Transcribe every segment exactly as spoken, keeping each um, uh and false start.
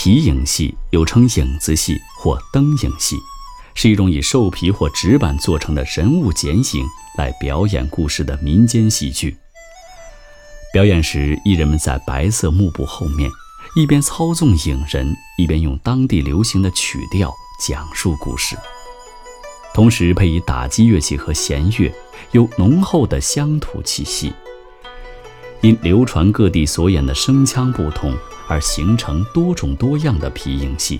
皮影戏又称影子戏或灯影戏，是一种以兽皮或纸板做成的人物剪影来表演故事的民间戏剧。表演时，艺人们在白色幕布后面，一边操纵影人，一边用当地流行的曲调讲述故事，同时配以打击乐器和弦乐，有浓厚的乡土气息。因流传各地所演的声腔不同，而形成多种多样的皮影戏。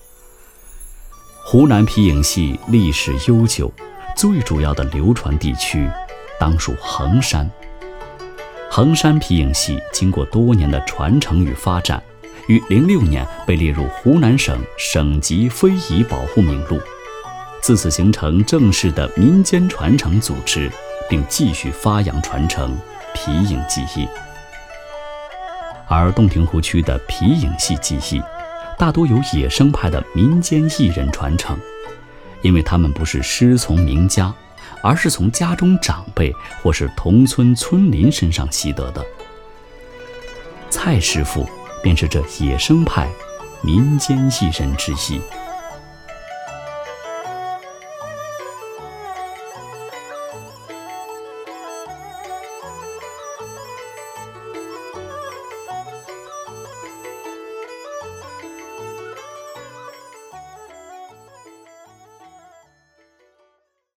湖南皮影戏历史悠久，最主要的流传地区当属衡山。衡山皮影戏经过多年的传承与发展，于零六年被列入湖南省省级非遗保护名录，自此形成正式的民间传承组织，并继续发扬传承皮影技艺。而洞庭湖区的皮影戏技艺大多由野生派的民间艺人传承，因为他们不是师从名家，而是从家中长辈或是同村村邻身上习得的。蔡师傅便是这野生派民间艺人之一。